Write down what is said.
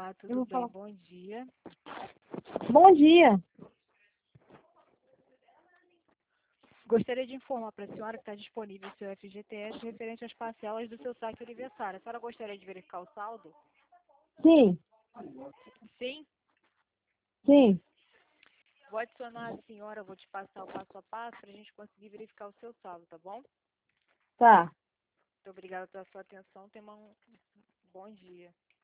Olá, Eu tudo vou bem? falar. Bom dia. Bom dia. Gostaria de informar para a senhora que está disponível o seu FGTS referente às parcelas do seu saque aniversário. A senhora gostaria de verificar o saldo? Sim, Sim. sim. Vou adicionar a senhora, vou te passar o passo a passo para a gente conseguir verificar o seu saldo, tá bom? Tá. Muito obrigada pela sua atenção. Tenha um bom dia.